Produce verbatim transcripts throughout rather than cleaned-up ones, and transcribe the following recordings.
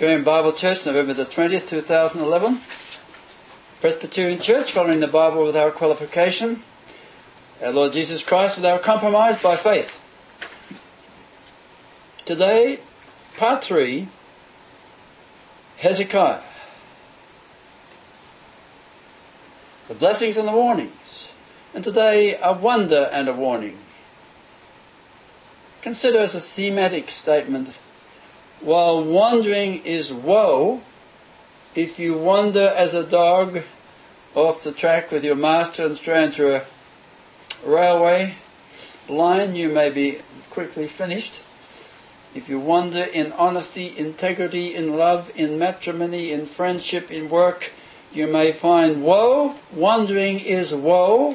Australian Bible Church, November the twentieth, two thousand eleven. Presbyterian Church, following the Bible with our qualification. Our Lord Jesus Christ with our compromise by faith. Today, part three, Hezekiah. The blessings and the warnings. And today, a wonder and a warning. Consider as a thematic statement, while wandering is woe, if you wander as a dog off the track with your master and stray into a railway line, you may be quickly finished. If you wander in honesty, integrity, in love, in matrimony, in friendship, in work, you may find woe. Wandering is woe.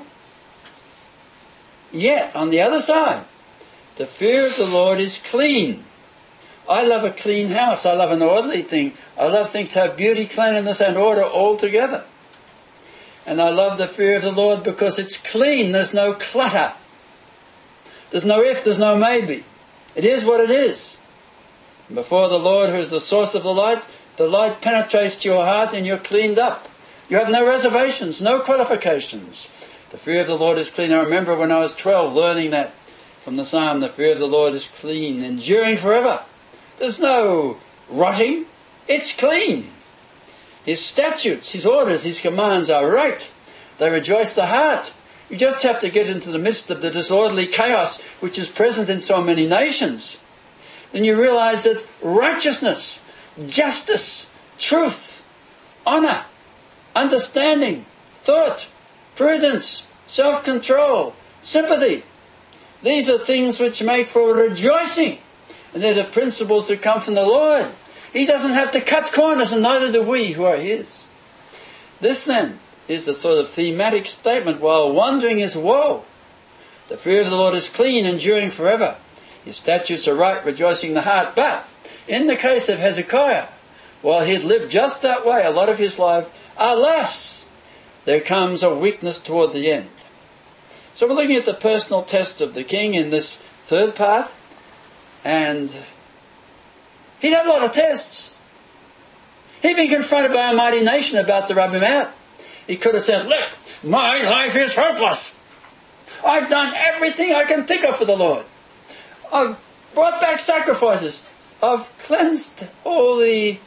Yet, on the other side, the fear of the Lord is clean. I love a clean house. I love an orderly thing. I love things to have beauty, cleanliness, and order all together. And I love the fear of the Lord because it's clean. There's no clutter. There's no if, there's no maybe. It is what it is. And before the Lord, who is the source of the light, the light penetrates to your heart and you're cleaned up. You have no reservations, no qualifications. The fear of the Lord is clean. I remember when I was twelve learning that from the Psalm, the fear of the Lord is clean, enduring forever. There's no rotting. It's clean. His statutes, His orders, His commands are right. They rejoice the heart. You just have to get into the midst of the disorderly chaos which is present in so many nations. Then you realize that righteousness, justice, truth, honour, understanding, thought, prudence, self-control, sympathy, these are things which make for rejoicing. And they're the principles that come from the Lord. He doesn't have to cut corners, and neither do we who are His. This then is the sort of thematic statement. While wandering is woe, the fear of the Lord is clean, enduring forever. His statutes are right, rejoicing the heart. But in the case of Hezekiah, while he'd lived just that way a lot of his life, alas, there comes a weakness toward the end. So we're looking at the personal test of the king in this third part. And he'd had a lot of tests. He'd been confronted by a mighty nation about to rub him out. He could have said, look, my life is hopeless. I've done everything I can think of for the Lord. I've brought back sacrifices. I've cleansed all the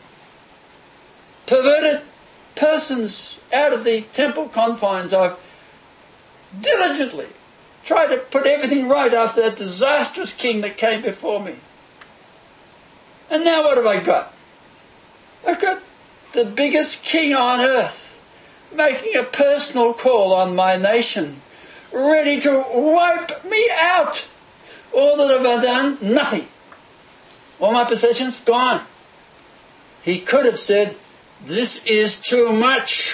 perverted persons out of the temple confines. I've diligently tried to put everything right after that disastrous king that came before me. And now what have I got? I've got the biggest king on earth making a personal call on my nation, ready to wipe me out. All that have I done? Nothing. All my possessions? Gone. He could have said, this is too much.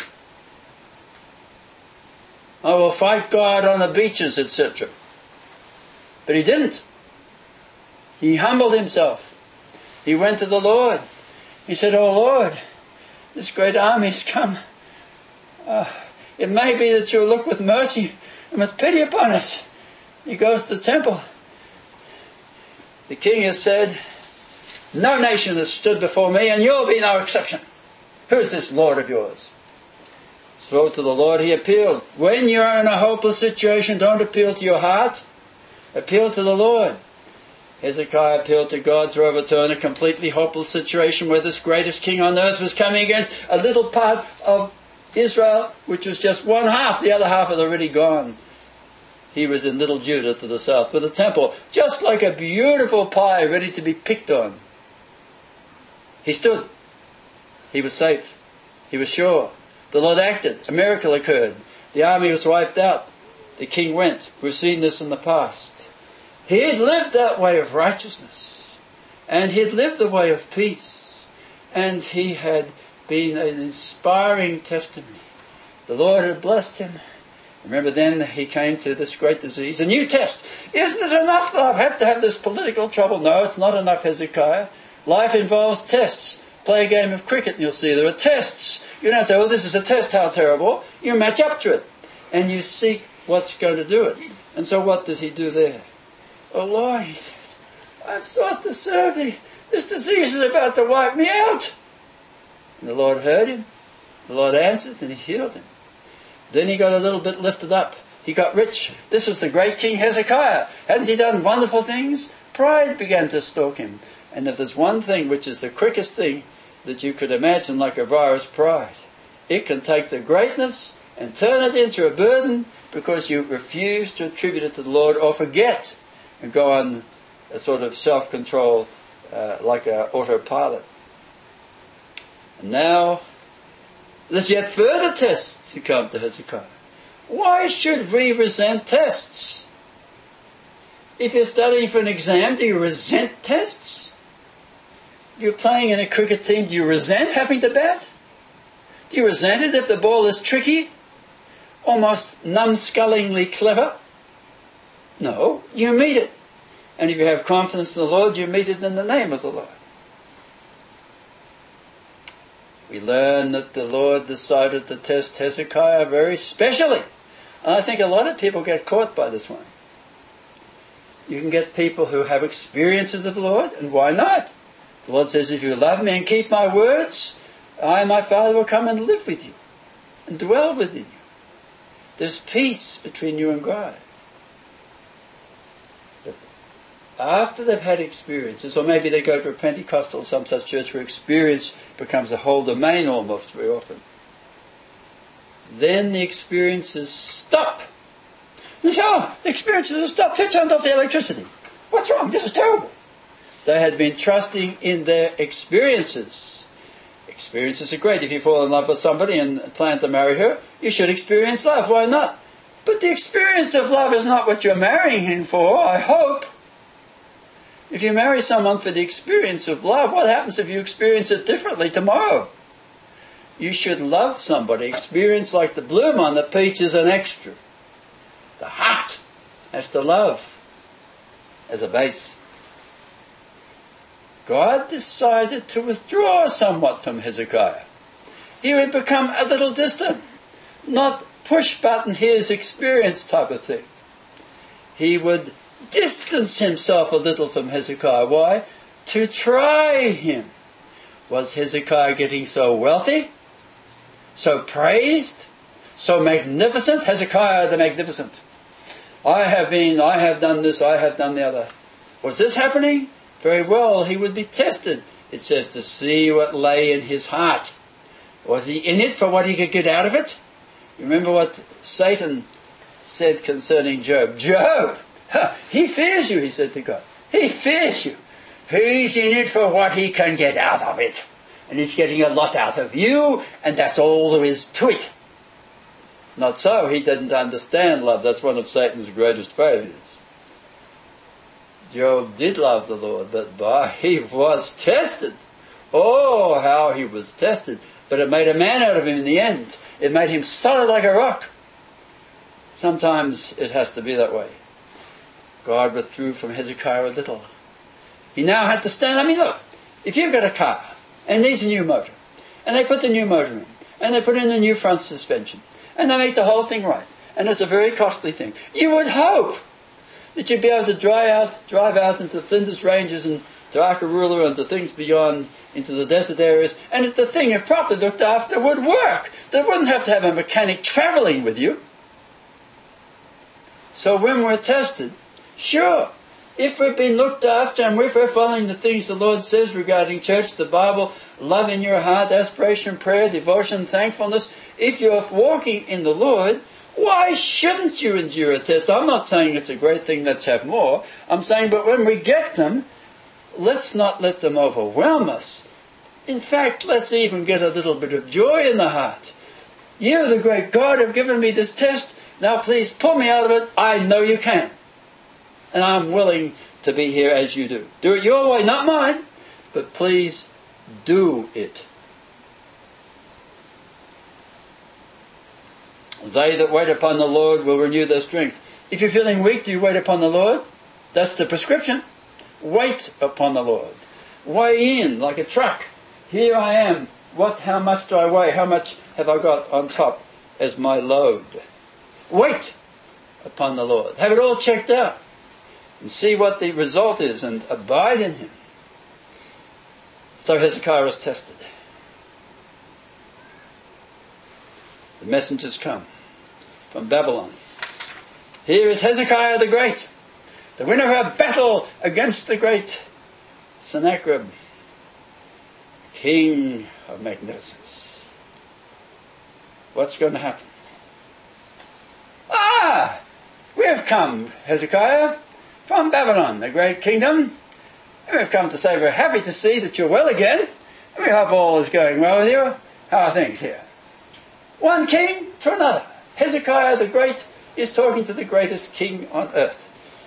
I will fight God on the beaches, et cetera. But he didn't. He humbled himself. He went to the Lord. He said, oh Lord, this great army's come. Uh, it may be that you'll look with mercy and with pity upon us. He goes to the temple. The king has said, no nation has stood before me, and you'll be no exception. Who's this Lord of yours? So to the Lord he appealed. When you're in a hopeless situation, don't appeal to your heart. Appeal to the Lord. Hezekiah appealed to God to overturn a completely hopeless situation where this greatest king on earth was coming against a little part of Israel, which was just one half. The other half had already gone. He was in little Judah to the south with a temple, just like a beautiful pie ready to be picked on. He stood. He was safe. He was sure. The Lord acted. A miracle occurred. The army was wiped out. The king went. We've seen this in the past. He had lived that way of righteousness. And he had lived the way of peace. And he had been an inspiring testimony. The Lord had blessed him. Remember then he came to this great disease. A new test. Isn't it enough that I've had to have this political trouble? No, it's not enough, Hezekiah. Life involves tests. Play a game of cricket and you'll see there are tests. You don't say, oh, this is a test, how terrible. You match up to it. And you seek what's going to do it. And so what does he do there? Oh, Lord, he says, I've sought to serve thee. This disease is about to wipe me out. And the Lord heard him. The Lord answered and he healed him. Then he got a little bit lifted up. He got rich. This was the great King Hezekiah. Hadn't he done wonderful things? Pride began to stalk him. And if there's one thing which is the quickest thing that you could imagine, like a virus, pride. It can take the greatness and turn it into a burden because you refuse to attribute it to the Lord or forget and go on a sort of self-control uh, like an autopilot. And now, there's yet further tests to come to Hezekiah. Why should we resent tests? If you're studying for an exam, do you resent tests? If you're playing in a cricket team, do you resent having to bat? Do you resent it if the ball is tricky? Almost numbskullingly clever? No, you meet it. And if you have confidence in the Lord, you meet it in the name of the Lord. We learn that the Lord decided to test Hezekiah very specially. And I think a lot of people get caught by this one. You can get people who have experiences of the Lord, and why not? The Lord says, if you love me and keep my words, I and my Father will come and live with you and dwell within you. There's peace between you and God. But after they've had experiences, or maybe they go to a Pentecostal or some such church where experience becomes a whole domain almost very often, then the experiences stop. You say, oh, the experiences have stopped. Who turned off the electricity? What's wrong? This is terrible. They had been trusting in their experiences. Experiences are great. If you fall in love with somebody and plan to marry her, you should experience love. Why not? But the experience of love is not what you're marrying him for, I hope. If you marry someone for the experience of love, what happens if you experience it differently tomorrow? You should love somebody. Experience like the bloom on the peach is an extra. The heart has to love as a base. God decided to withdraw somewhat from Hezekiah. He would become a little distant, not push button his experience type of thing. He would distance himself a little from Hezekiah. Why? To try him. Was Hezekiah getting so wealthy? So praised? So magnificent? Hezekiah the magnificent. I have been, I have done this, I have done the other. Was this happening? Very well, he would be tested. It says to see what lay in his heart. Was he in it for what he could get out of it? You remember what Satan said concerning Job. Job, he fears you, he said to God. He fears you. He's in it for what he can get out of it. And he's getting a lot out of you, and that's all there is to it. Not so. He didn't understand love. That's one of Satan's greatest failures. Job did love the Lord, but by, he was tested. Oh, how he was tested. But it made a man out of him in the end. It made him solid like a rock. Sometimes it has to be that way. God withdrew from Hezekiah a little. He now had to stand. I mean, look, if you've got a car and it needs a new motor, and they put the new motor in, and they put in a new front suspension, and they make the whole thing right, and it's a very costly thing, you would hope that you'd be able to drive out, drive out into the Flinders Ranges and to Arkaroola and to things beyond, into the desert areas, and that the thing, if properly looked after, would work. They wouldn't have to have a mechanic travelling with you. So when we're tested, sure, if we've been looked after and if we're following the things the Lord says regarding church, the Bible, love in your heart, aspiration, prayer, devotion, thankfulness, if you're walking in the Lord, why shouldn't you endure a test? I'm not saying it's a great thing, let's have more. I'm saying, but when we get them, let's not let them overwhelm us. In fact, let's even get a little bit of joy in the heart. You, the great God, have given me this test. Now please pull me out of it. I know you can. And I'm willing to be here as you do. Do it your way, not mine. But please do it. They that wait upon the Lord will renew their strength. If you're feeling weak, do you wait upon the Lord? That's the prescription. Wait upon the Lord. Weigh in like a truck. Here I am. What? How much do I weigh? How much have I got on top as my load? Wait upon the Lord. Have it all checked out. And see what the result is and abide in Him. So Hezekiah was tested. The messengers come from Babylon. Here is Hezekiah the Great, the winner of a battle against the great Sennacherib, king of magnificence. What's going to happen? Ah! We have come, Hezekiah, from Babylon, the great kingdom. And we've come to say we're happy to see that you're well again. And we hope all is going well with you. How are things here? One king to another. Hezekiah the Great is talking to the greatest king on earth.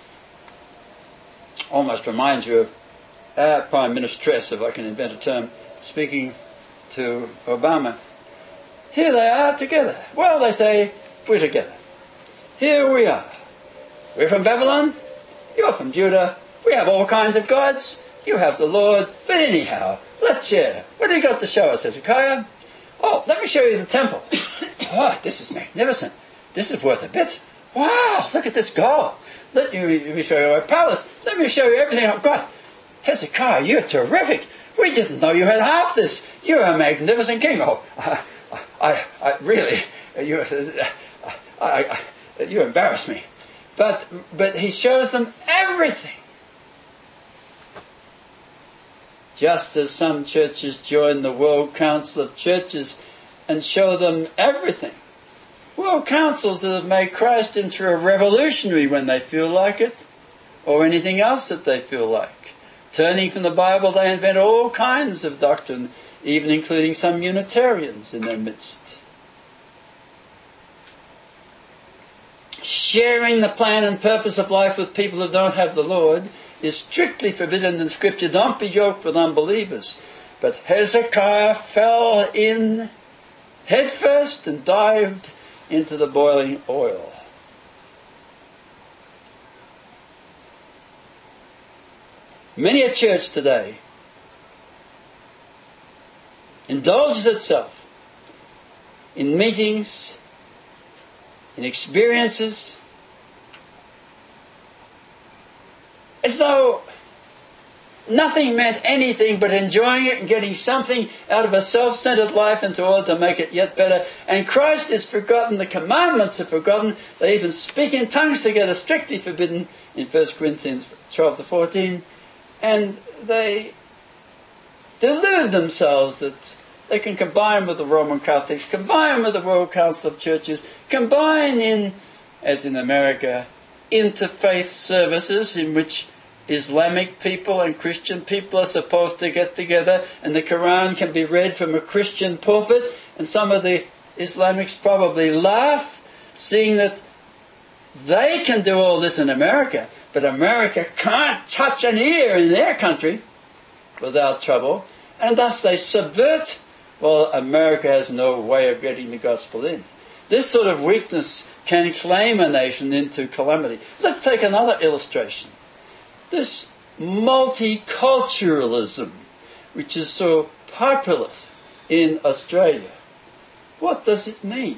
Almost reminds you of our Prime Ministeress, if I can invent a term, speaking to Obama. Here they are together. Well, they say, we're together. Here we are. We're from Babylon. You're from Judah. We have all kinds of gods. You have the Lord. But anyhow, let's share. What have you got to show us, Hezekiah? Oh, let me show you the temple. Oh, this is magnificent. This is worth a bit. Wow, look at this gold. Let me, let me show you our palace. Let me show you everything I've got. Hezekiah, you're terrific. We didn't know you had half this. You're a magnificent king. Oh, I, I, I really, you, I, I, you embarrass me. But, but he shows them everything. Just as some churches join the World Council of Churches and show them everything. World councils that have made Christ into a revolutionary when they feel like it, or anything else that they feel like. Turning from the Bible, they invent all kinds of doctrine, even including some Unitarians in their midst. Sharing the plan and purpose of life with people who don't have the Lord is strictly forbidden in Scripture. Don't be yoked with unbelievers. But Hezekiah fell in headfirst and dived into the boiling oil. Many a church today indulges itself in meetings, in experiences, as though nothing meant anything but enjoying it and getting something out of a self-centered life into order to make it yet better. And Christ is forgotten. The commandments are forgotten. They even speak in tongues together, strictly forbidden in First Corinthians twelve to fourteen. And they delude themselves that they can combine with the Roman Catholics, combine with the World Council of Churches, combine in, as in America, interfaith services in which Islamic people and Christian people are supposed to get together, and the Quran can be read from a Christian pulpit, and some of the Islamics probably laugh, seeing that they can do all this in America, but America can't touch an ear in their country without trouble, and thus they subvert. Well, America has no way of getting the gospel in. This sort of weakness can claim a nation into calamity. Let's take another illustration. This multiculturalism, which is so popular in Australia, what does it mean?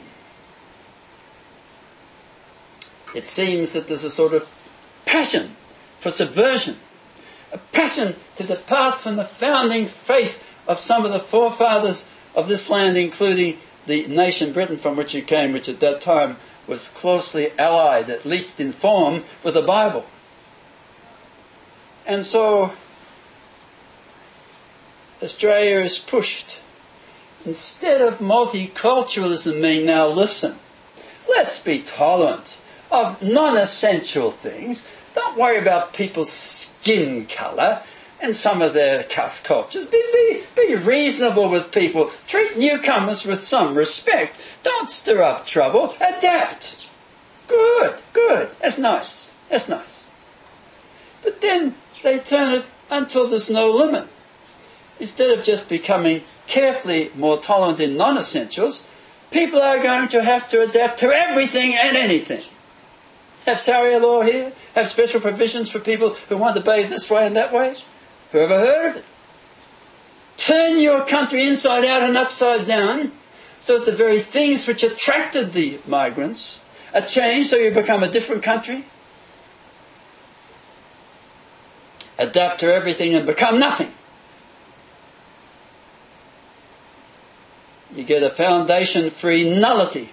It seems that there's a sort of passion for subversion, a passion to depart from the founding faith of some of the forefathers of this land, including the nation Britain from which it came, which at that time was closely allied, at least in form, with the Bible. And so Australia is pushed. Instead of multiculturalism being, now listen, let's be tolerant of non-essential things. Don't worry about people's skin colour and some of their cultures. Be, be, be reasonable with people. Treat newcomers with some respect. Don't stir up trouble. Adapt. Good, good. That's nice. That's nice. But then they turn it until there's no limit. Instead of just becoming carefully more tolerant in non-essentials, people are going to have to adapt to everything and anything. Have Sharia law here? Have special provisions for people who want to bathe this way and that way? Who ever heard of it? Turn your country inside out and upside down so that the very things which attracted the migrants are changed so you become a different country. Adapt to everything and become nothing. You get a foundation-free nullity.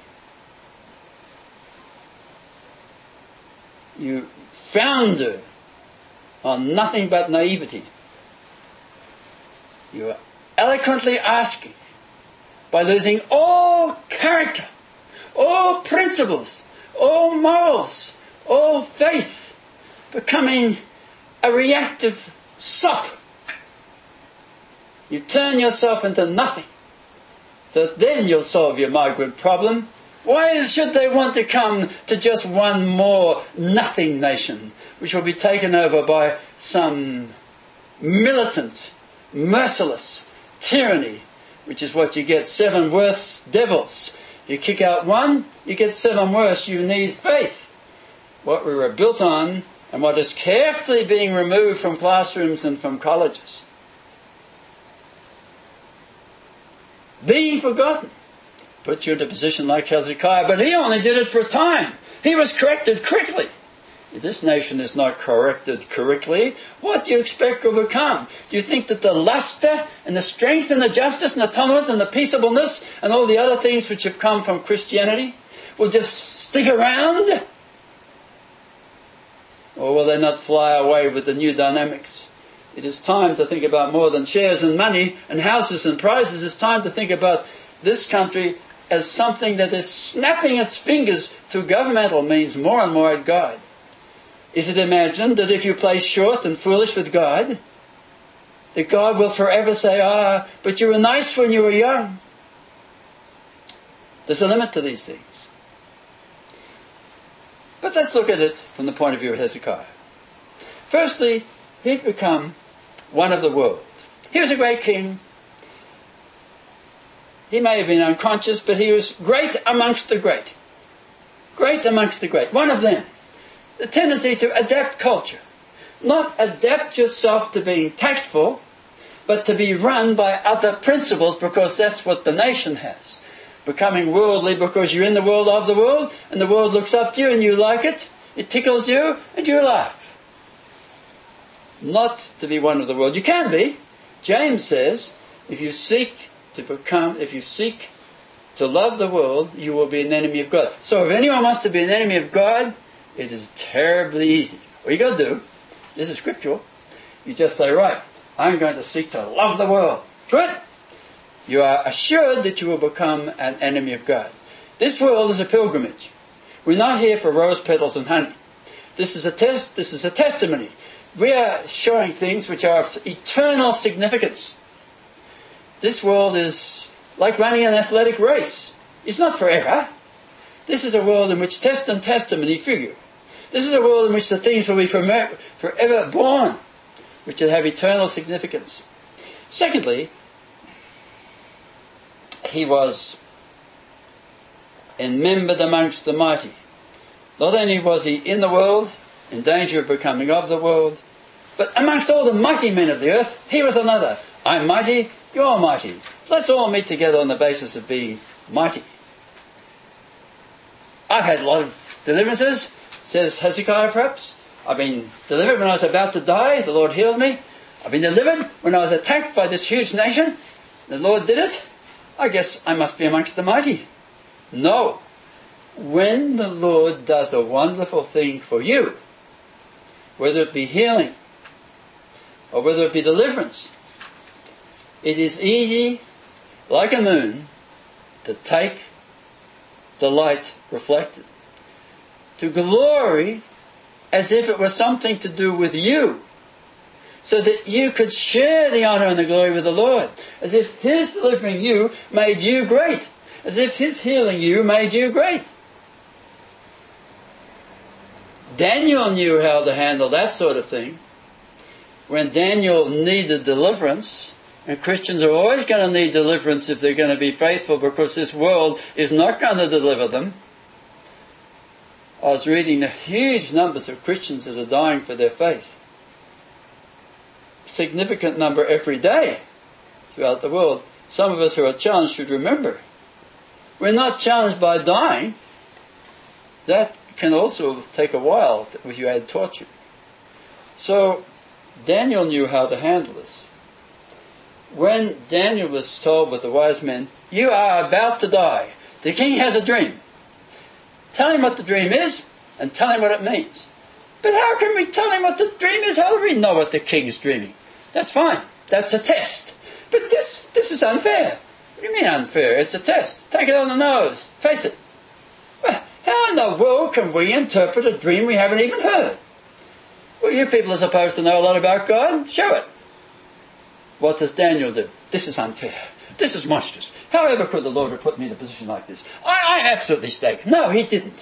You founder on nothing but naivety. You are eloquently asking, by losing all character, all principles, all morals, all faith, becoming a reactive sop. You turn yourself into nothing. So then you'll solve your migrant problem. Why should they want to come to just one more nothing nation, which will be taken over by some militant, merciless tyranny, which is what you get, seven worse devils. If you kick out one, you get seven worse. You need faith. What we were built on and what is carefully being removed from classrooms and from colleges. Being forgotten. Put you into a position like Hezekiah, but he only did it for a time. He was corrected quickly. If this nation is not corrected correctly, what do you expect will become? Do you think that the luster and the strength and the justice and the tolerance and the peaceableness and all the other things which have come from Christianity will just stick around? Or will they not fly away with the new dynamics? It is time to think about more than shares and money and houses and prizes. It's time to think about this country as something that is snapping its fingers through governmental means more and more at God. Is it imagined that if you play short and foolish with God, that God will forever say, ah, but you were nice when you were young? There's a limit to these things. But let's look at it from the point of view of Hezekiah. Firstly, he'd become one of the world. He was a great king. He may have been unconscious, but he was great amongst the great. Great amongst the great. One of them. The tendency to adapt culture. Not adapt yourself to being tactful, but to be run by other principles, because that's what the nation has. Becoming worldly because you're in the world of the world, and the world looks up to you and you like it. It tickles you and you laugh. Not to be one of the world. You can be. James says, if you seek to become, if you seek to love the world, you will be an enemy of God. So if anyone wants to be an enemy of God, it is terribly easy. What you got to do, this is scriptural, you just say, right, I'm going to seek to love the world. Good. You are assured that you will become an enemy of God. This world is a pilgrimage. We're not here for rose petals and honey. This is a test. This is a testimony. We are showing things which are of eternal significance. This world is like running an athletic race. It's not forever. This is a world in which test and testimony figure. This is a world in which the things will be forever born, which will have eternal significance. Secondly, he was enmembered amongst the mighty. Not only was he in the world, in danger of becoming of the world, but amongst all the mighty men of the earth, he was another. I'm mighty, you're mighty. Let's all meet together on the basis of being mighty. I've had a lot of deliverances, says Hezekiah perhaps. I've been delivered when I was about to die, the Lord healed me. I've been delivered when I was attacked by this huge nation, the Lord did it. I guess I must be amongst the mighty. No. When the Lord does a wonderful thing for you, whether it be healing or whether it be deliverance, it is easy, like a moon, to take the light reflected, to glory as if it was something to do with you, so that you could share the honor and the glory with the Lord, as if His delivering you made you great, as if His healing you made you great. Daniel knew how to handle that sort of thing. When Daniel needed deliverance, and Christians are always going to need deliverance if they're going to be faithful, because this world is not going to deliver them. I was reading the huge numbers of Christians that are dying for their faith. Significant number every day throughout the world. Some of us who are challenged should remember, we're not challenged by dying. That can also take a while if you add torture. So Daniel knew how to handle this. when Daniel was told with the wise men, you are about to die. The king has a dream. Tell him what the dream is and tell him what it means. But how can we tell him what the dream is? How do we know what the king is dreaming? That's fine. That's a test. But this, this is unfair. What do you mean unfair? It's a test. Take it on the nose. Face it. Well, how in the world can we interpret a dream we haven't even heard? Well, you people are supposed to know a lot about God. Show it. What does Daniel do? This is unfair. This is monstrous. However could the Lord have put me in a position like this? I, I absolutely stake. No, he didn't.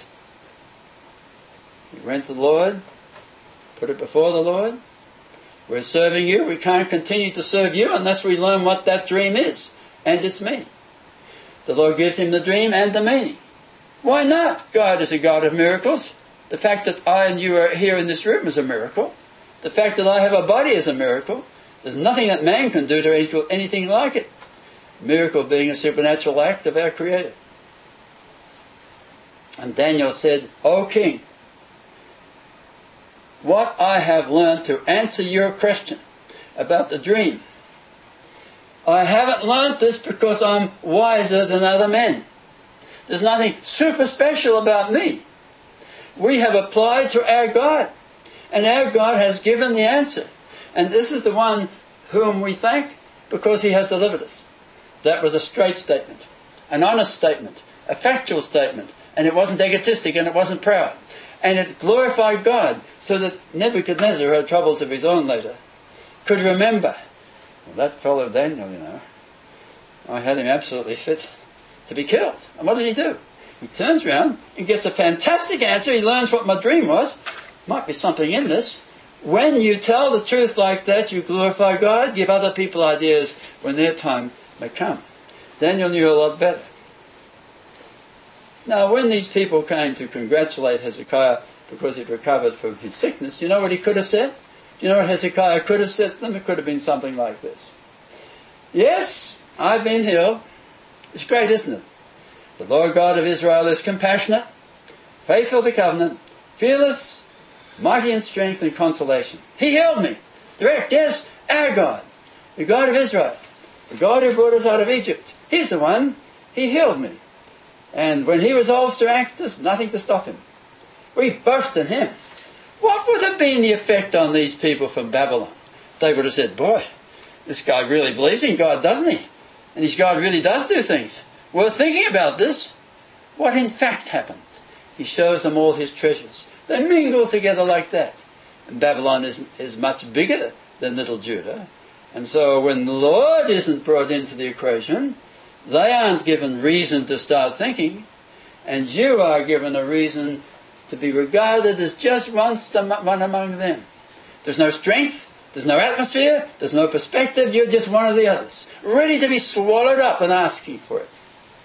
He went to the Lord, put it before the Lord. We're serving you. We can't continue to serve you unless we learn what that dream is and its meaning. The Lord gives him the dream and the meaning. Why not? God is a God of miracles. The fact that I and you are here in this room is a miracle. The fact that I have a body is a miracle. There's nothing that man can do to equal anything like it. Miracle being a supernatural act of our Creator. And Daniel said, O King, what I have learned to answer your question about the dream, I haven't learned this because I'm wiser than other men. There's nothing super special about me. We have applied to our God, and our God has given the answer. And this is the one whom we thank because he has delivered us. That was a straight statement, an honest statement, a factual statement, and it wasn't egotistic and it wasn't proud. And it glorified God so that Nebuchadnezzar, who had troubles of his own later, could remember, well, that fellow Daniel, you know, I had him absolutely fit to be killed. And what does he do? He turns around and gets a fantastic answer. He learns what my dream was. Might be something in this. When you tell the truth like that, you glorify God, give other people ideas when their time may come. Daniel knew a lot better. Now, when these people came to congratulate Hezekiah because he'd recovered from his sickness, you know what he could have said? Do you know what Hezekiah could have said to them? It could have been something like this. Yes, I've been healed. It's great, isn't it? The Lord God of Israel is compassionate, faithful to covenant, fearless, mighty in strength and consolation. He healed me. Direct, yes, our God, the God of Israel, the God who brought us out of Egypt. He's the one. He healed me. And when he resolves to act, there's nothing to stop him. We boast in him. What would have been the effect on these people from Babylon? They would have said, boy, this guy really believes in God, doesn't he? And his God really does do things. Worth thinking about this. What in fact happened? He shows them all his treasures. They mingle together like that. And Babylon is, is much bigger than little Judah. And so when the Lord isn't brought into the equation, they aren't given reason to start thinking, and you are given a reason to be regarded as just one, one among them. There's no strength, there's no atmosphere, there's no perspective, you're just one of the others, ready to be swallowed up and asking for it.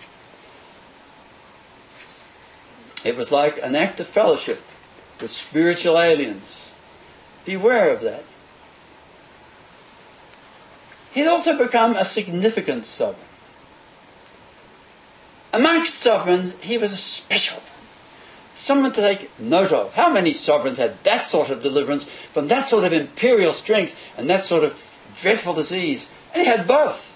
It was like an act of fellowship with spiritual aliens. Beware of that. He'd also become a significant sovereign. Amongst sovereigns, he was a special one. Someone to take note of. How many sovereigns had that sort of deliverance from that sort of imperial strength and that sort of dreadful disease? And he had both.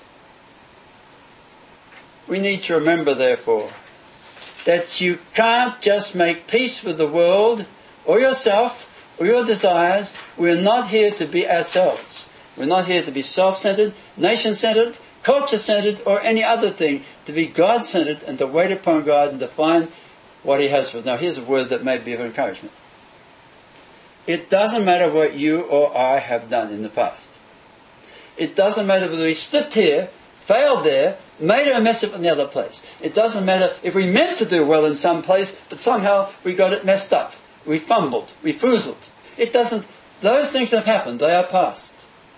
We need to remember, therefore, that you can't just make peace with the world or yourself or your desires. We're not here to be ourselves. We're not here to be self-centered, nation-centered, culture-centered, or any other thing, to be God-centered and to wait upon God and to find what he has for us. Now, here's a word that may be of encouragement. It doesn't matter what you or I have done in the past. It doesn't matter whether we slipped here, failed there, made a mess up in the other place. It doesn't matter if we meant to do well in some place, but somehow we got it messed up. We fumbled. We foozled. It doesn't... Those things have happened. They are past.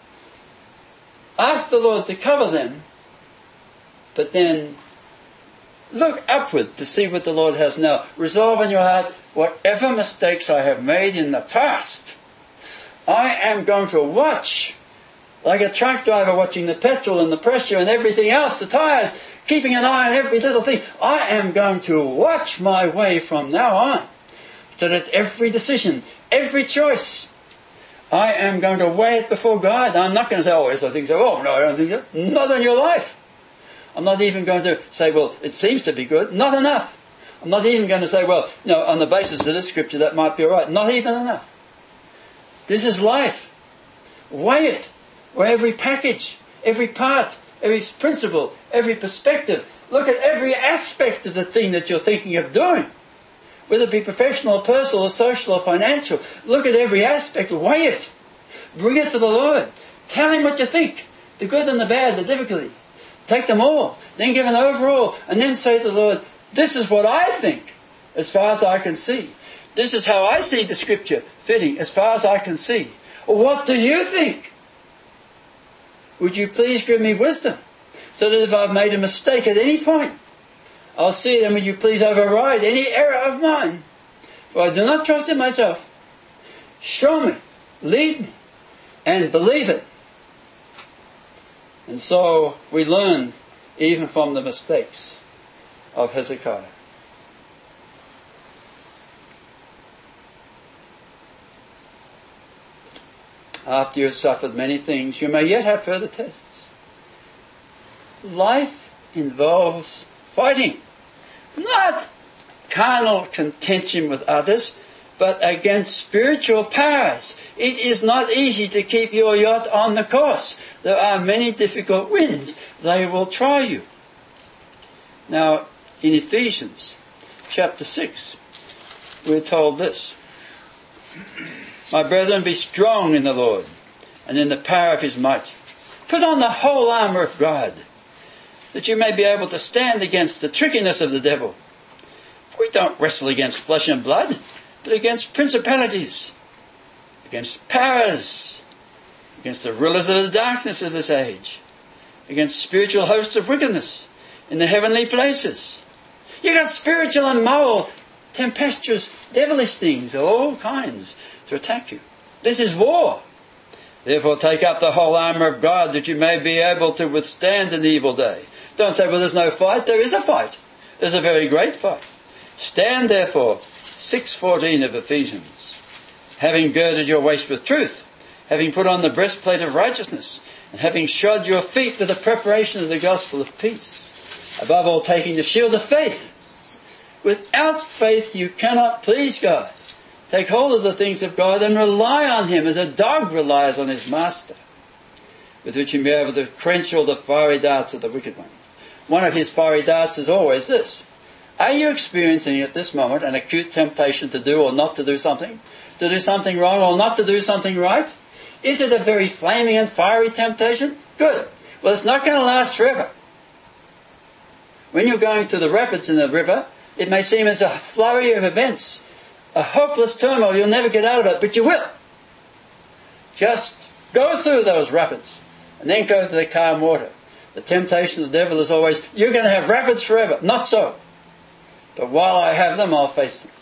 Ask the Lord to cover them, but then look upward to see what the Lord has now. Resolve in your heart, whatever mistakes I have made in the past, I am going to watch, like a truck driver watching the petrol and the pressure and everything else, the tyres, keeping an eye on every little thing. I am going to watch my way from now on, so that every decision, every choice, I am going to weigh it before God. I'm not going to say, oh, yes, I think so. Oh, no, I don't think so. Not in your life. I'm not even going to say, well, it seems to be good. Not enough. I'm not even going to say, well, no, on the basis of this scripture, that might be all right. Not even enough. This is life. Weigh it. Weigh every package, every part, every principle, every perspective. Look at every aspect of the thing that you're thinking of doing. Whether it be professional or personal or social or financial. Look at every aspect. Weigh it. Bring it to the Lord. Tell Him what you think. The good and the bad, the difficulty. Take them all. Then give an overall. And then say to the Lord, this is what I think as far as I can see. This is how I see the scripture fitting as far as I can see. What do you think? Would you please give me wisdom so that if I've made a mistake at any point, I'll see it, and would you please override any error of mine? For I do not trust in myself. Show me, lead me, and believe it. And so we learn even from the mistakes of Hezekiah. After you have suffered many things, you may yet have further tests. Life involves fighting. Not carnal contention with others, but against spiritual powers. It is not easy to keep your yacht on the course. There are many difficult winds. They will try you. Now, in Ephesians chapter six, we're told this. My brethren, be strong in the Lord and in the power of His might. Put on the whole armour of God, that you may be able to stand against the trickiness of the devil. For we don't wrestle against flesh and blood, but against principalities, against powers, against the rulers of the darkness of this age, against spiritual hosts of wickedness in the heavenly places. You've got spiritual and moral, tempestuous, devilish things of all kinds to attack you. This is war. Therefore take up the whole armour of God, that you may be able to withstand an evil day. Don't say, well, there's no fight. There is a fight. There's a very great fight. Stand therefore, six fourteen of Ephesians, having girded your waist with truth, having put on the breastplate of righteousness, and having shod your feet with the preparation of the gospel of peace. Above all, taking the shield of faith. Without faith you cannot please God. Take hold of the things of God and rely on Him as a dog relies on his master, with which you may be able to quench all the fiery darts of the wicked one. One of his fiery darts is always this. Are you experiencing at this moment an acute temptation to do or not to do something? To do something wrong or not to do something right? Is it a very flaming and fiery temptation? Good. Well, it's not going to last forever. When you're going to the rapids in the river, it may seem as a flurry of events, a hopeless turmoil. You'll never get out of it, but you will. Just go through those rapids and then go to the calm water. The temptation of the devil is always, you're going to have rapids forever. Not so. But while I have them, I'll face them.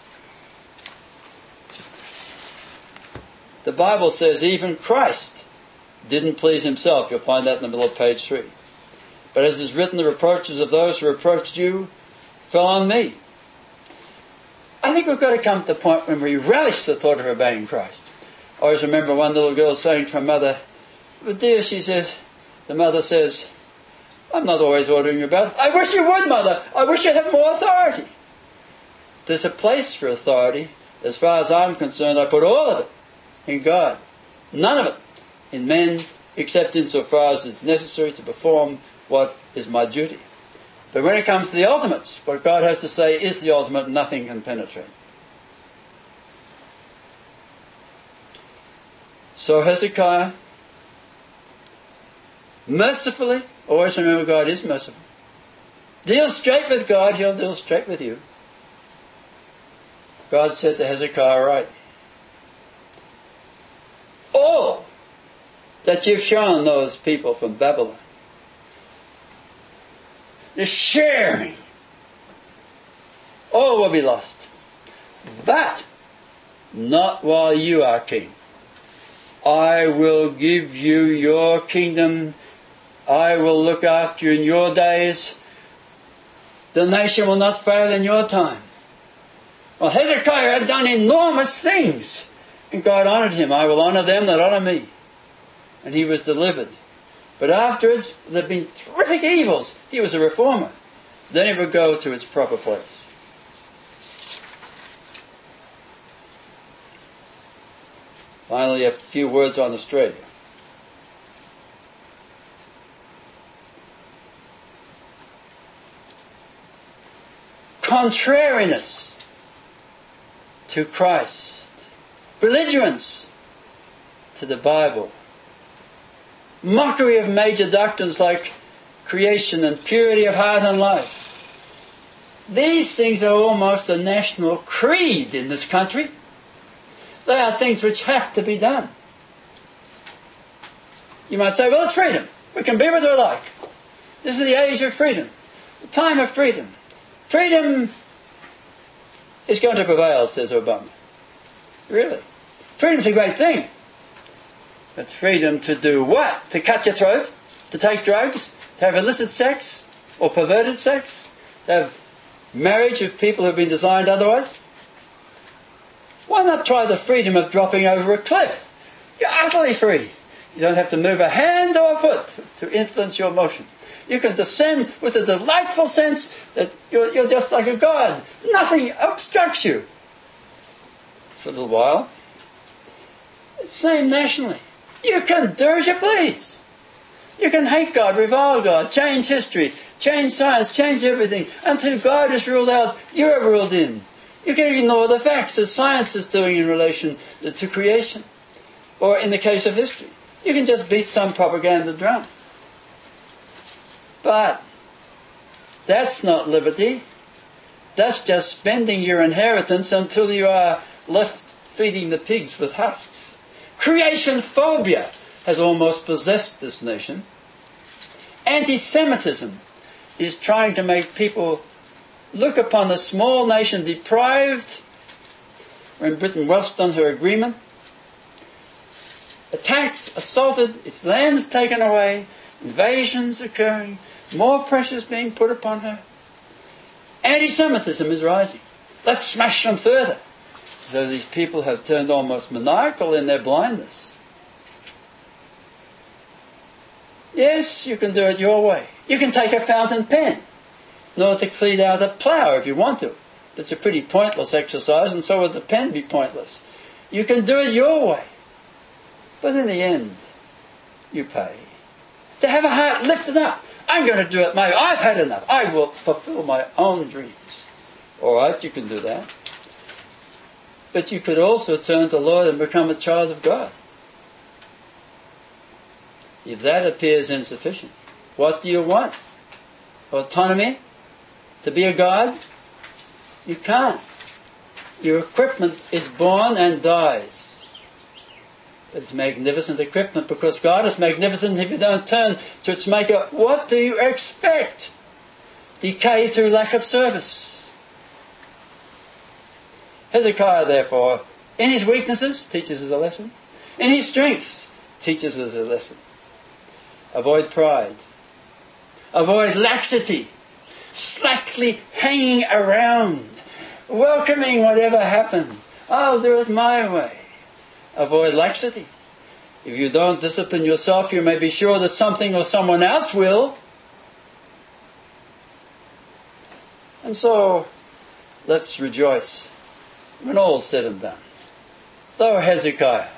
The Bible says even Christ didn't please Himself. You'll find that in the middle of page three. But as is written, the reproaches of those who reproached you fell on me. I think we've got to come to the point when we relish the thought of obeying Christ. I always remember one little girl saying to her mother, but dear, she says, the mother says, I'm not always ordering you about. I wish you would, Mother. I wish you'd have more authority. There's a place for authority. As far as I'm concerned, I put all of it in God. None of it in men, except insofar as it's necessary to perform what is my duty. But when it comes to the ultimates, what God has to say is the ultimate. Nothing can penetrate. So Hezekiah, mercifully, always remember God is merciful. Deal straight with God, He'll deal straight with you. God said to Hezekiah, right, all that you've shown those people from Babylon, the sharing, all will be lost. But not while you are king. I will give you your kingdom. I will look after you in your days. The nation will not fail in your time. Well, Hezekiah had done enormous things. And God honoured him. I will honour them that honour me. And he was delivered. But afterwards, there had been terrific evils. He was a reformer. Then he would go to his proper place. Finally, a few words on Australia. Contrariness to Christ. Belligerence to the Bible. Mockery of major doctrines like creation and purity of heart and life. These things are almost a national creed in this country. They are things which have to be done. You might say, well, it's freedom. We can be what we like. This is the age of freedom. The time of freedom. Freedom is going to prevail, says Obama. Really? Freedom's a great thing. But freedom to do what? To cut your throat? To take drugs? To have illicit sex? Or perverted sex? To have marriage of people who have been designed otherwise? Why not try the freedom of dropping over a cliff? You're utterly free. You don't have to move a hand or a foot to influence your motion. You can descend with a delightful sense that you're, you're just like a god. Nothing obstructs you. For a little while. It's the same nationally. You can do as you please. You can hate God, revile God, change history, change science, change everything. Until God is ruled out, you are ruled in. You can ignore the facts as science is doing in relation to creation. Or in the case of history. You can just beat some propaganda drum. But that's not liberty. That's just spending your inheritance until you are left feeding the pigs with husks. Creation phobia has almost possessed this nation. Anti-Semitism is trying to make people look upon a small nation deprived, when Britain welched on her agreement, attacked, assaulted, its lands taken away, invasions occurring, more pressures being put upon her. Anti-Semitism is rising. Let's smash them further. So these people have turned almost maniacal in their blindness. Yes, you can do it your way. You can take a fountain pen in order to clean out a plough if you want to. It's a pretty pointless exercise, and so would the pen be pointless. You can do it your way. But in the end, you pay. To have a heart lifted up. I'm going to do it my way. I've had enough. I will fulfill my own dreams. All right, you can do that. But you could also turn to the Lord and become a child of God. If that appears insufficient, what do you want? Autonomy? To be a God? You can't. Your equipment is born and dies. It's magnificent equipment because God is magnificent if you don't turn to its maker. What do you expect? Decay through lack of service. Hezekiah, therefore, in his weaknesses, teaches us a lesson. In his strengths, teaches us a lesson. Avoid pride. Avoid laxity. Slackly hanging around. Welcoming whatever happens. I'll do it my way. Avoid laxity. If you don't discipline yourself, you may be sure that something or someone else will. And so, let's rejoice when all's said and done. Though Hezekiah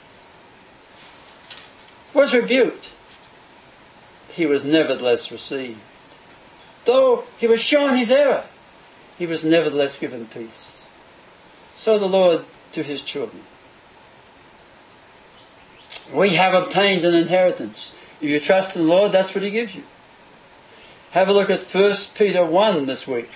was rebuked, he was nevertheless received. Though he was shown his error, he was nevertheless given peace. So the Lord to his children. We have obtained an inheritance. If you trust in the Lord, that's what he gives you. Have a look at First Peter one this week.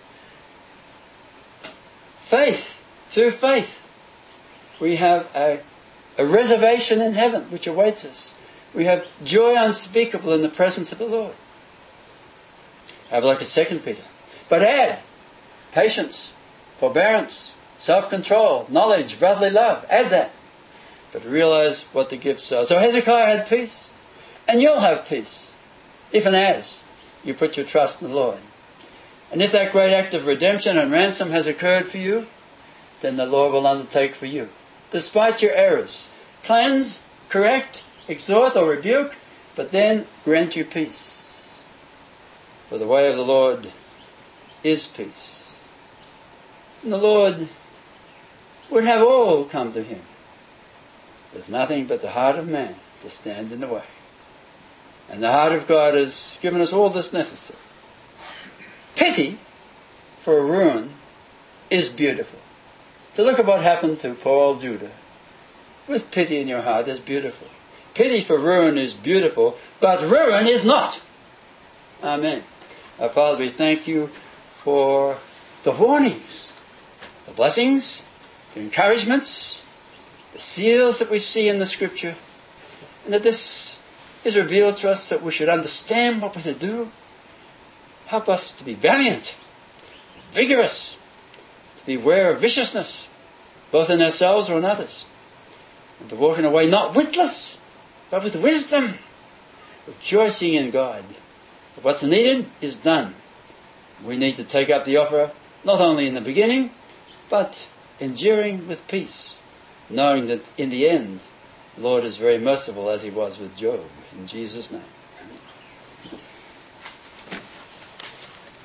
Faith, through faith, we have a, a reservation in heaven which awaits us. We have joy unspeakable in the presence of the Lord. Have a look at Second Peter. But add patience, forbearance, self-control, knowledge, brotherly love. Add that. But realize what the gifts are. So Hezekiah had peace. And you'll have peace. If and as you put your trust in the Lord. And if that great act of redemption and ransom has occurred for you, then the Lord will undertake for you despite your errors. Cleanse, correct, exhort or rebuke, but then grant you peace. For the way of the Lord is peace. And the Lord would have all come to him. There's nothing but the heart of man to stand in the way. And the heart of God has given us all that's necessary. Pity for a ruin is beautiful. To look at what happened to poor old Judah with pity in your heart is beautiful. Pity for ruin is beautiful, but ruin is not. Amen. Our Father, we thank you for the warnings, the blessings, the encouragements, the seals that we see in the Scripture, and that this is revealed to us that we should understand what we're to do. Help us to be valiant, vigorous, to beware of viciousness, both in ourselves or in others, and to walk in a way not witless, but with wisdom, rejoicing in God. If what's needed is done, we need to take up the offer not only in the beginning, but enduring with peace, knowing that in the end, the Lord is very merciful as he was with Job. In Jesus' name.